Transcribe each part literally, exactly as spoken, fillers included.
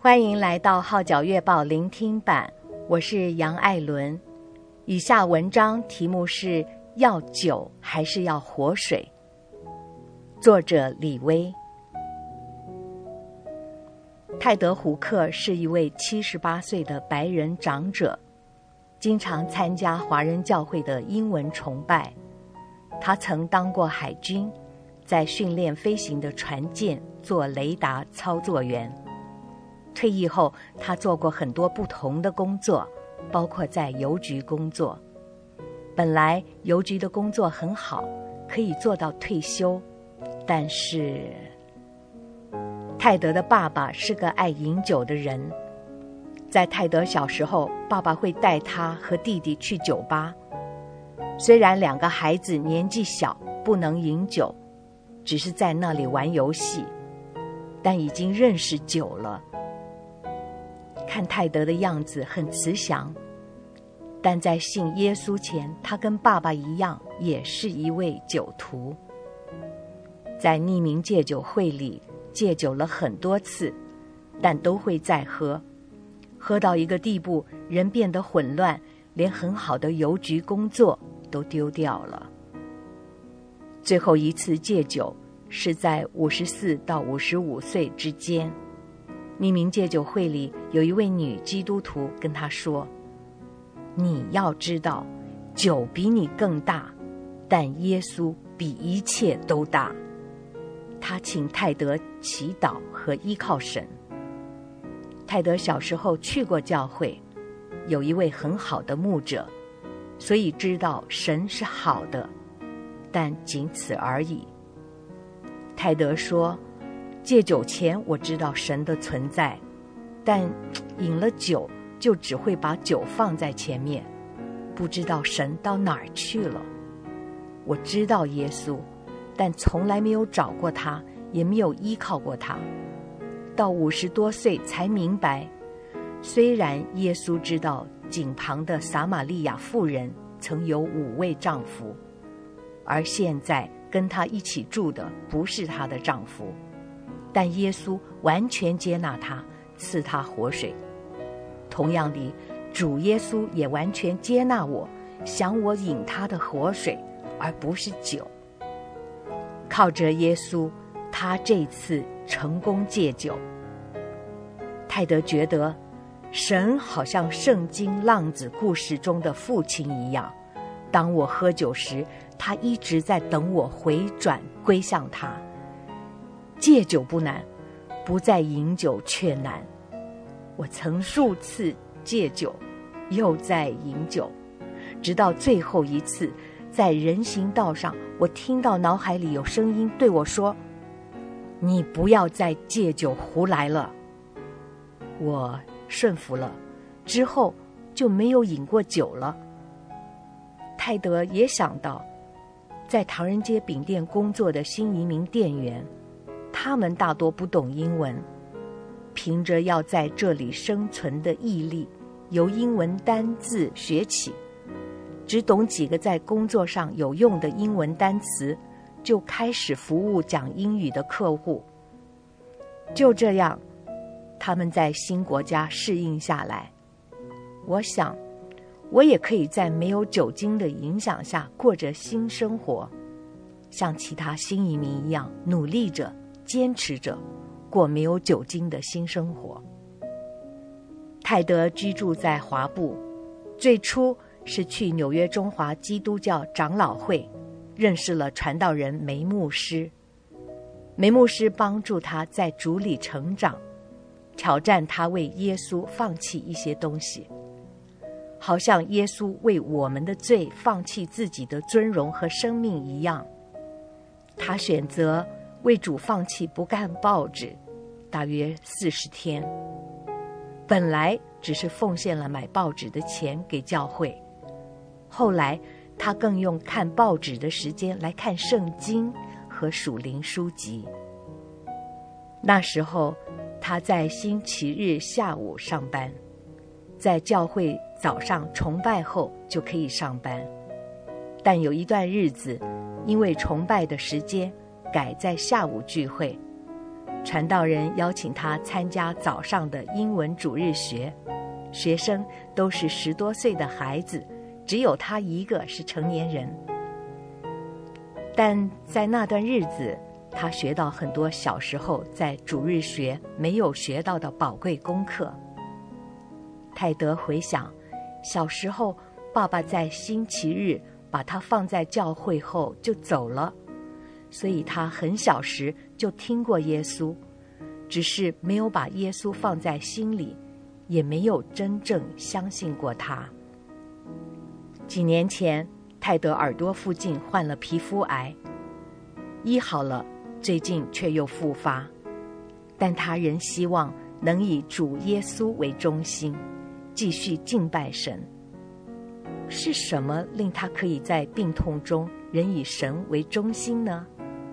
欢迎来到号角月报聆听版，我是杨爱伦。以下文章题目是要酒还是要活水？作者李威。泰德·胡克是一位七十八岁的白人长者，经常参加华人教会的英文崇拜。他曾当过海军，在训练飞行的船舰做雷达操作员。退役后，他做过很多不同的工作，包括在邮局工作。本来邮局的工作很好，可以做到退休，但是泰德的爸爸是个爱饮酒的人。在泰德小时候，爸爸会带他和弟弟去酒吧。虽然两个孩子年纪小，不能饮酒，只是在那里玩游戏，但已经认识酒了。看泰德的样子很慈祥，但在信耶稣前，他跟爸爸一样，也是一位酒徒。在匿名戒酒会里戒酒了很多次，但都会再喝，喝到一个地步，人变得混乱，连很好的邮局工作都丢掉了。最后一次戒酒是在五十四到五十五岁之间。匿名戒酒会里有一位女基督徒跟他说，你要知道，酒比你更大，但耶稣比一切都大。他请泰德祈祷和依靠神。泰德小时候去过教会，有一位很好的牧者，所以知道神是好的，但仅此而已。泰德说，戒酒前我知道神的存在，但饮了酒就只会把酒放在前面，不知道神到哪儿去了。我知道耶稣，但从来没有找过他，也没有依靠过他。到五十多岁才明白，虽然耶稣知道井旁的撒玛利亚妇人曾有五位丈夫，而现在跟他一起住的不是她的丈夫，但耶稣完全接纳他，赐他活水。同样的，主耶稣也完全接纳我，想我饮他的活水，而不是酒。靠着耶稣，他这次成功戒酒。泰德觉得，神好像圣经浪子故事中的父亲一样，当我喝酒时，他一直在等我回转归向他。戒酒不难，不再饮酒却难。我曾数次戒酒，又在饮酒，直到最后一次，在人行道上，我听到脑海里有声音对我说，你不要再戒酒胡来了。我顺服了，之后就没有饮过酒了。泰德也想到，在唐人街饼店工作的新移民店员，他们大多不懂英文，凭着要在这里生存的毅力，由英文单字学起，只懂几个在工作上有用的英文单词，就开始服务讲英语的客户。就这样，他们在新国家适应下来。我想，我也可以在没有酒精的影响下过着新生活，像其他新移民一样努力着，坚持着过没有酒精的新生活。泰德居住在华埠，最初是去纽约中华基督教长老会，认识了传道人梅牧师。梅牧师帮助他在主里成长，挑战他为耶稣放弃一些东西，好像耶稣为我们的罪放弃自己的尊荣和生命一样。他选择为主放弃不看报纸，大约四十天。本来只是奉献了买报纸的钱给教会，后来他更用看报纸的时间来看圣经和属灵书籍。那时候他在星期日下午上班，在教会早上崇拜后就可以上班，但有一段日子因为崇拜的时间改在下午聚会， 传道人邀请他参加早上的英文主日学，学生都是十多岁的孩子，只有他一个是成年人。但在那段日子，他学到很多小时候在主日学没有学到的宝贵功课。泰德回想，小时候爸爸在星期日把他放在教会后就走了，所以他很小时就听过耶稣，只是没有把耶稣放在心里，也没有真正相信过他。几年前，泰德耳朵附近患了皮肤癌，医好了，最近却又复发，但他仍希望能以主耶稣为中心，继续敬拜神。是什么令他可以在病痛中仍以神为中心呢？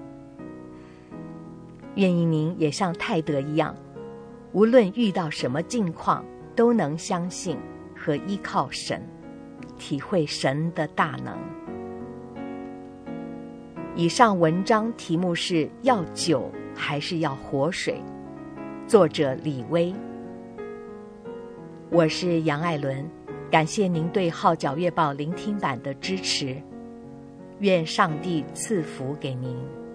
愿意您也像泰德一样，无论遇到什么境况，都能相信和依靠神，体会神的大能。以上文章题目是要酒还是要活水，作者李威。我是杨爱伦，感谢您对号角月报聆听版的支持，愿上帝赐福给您。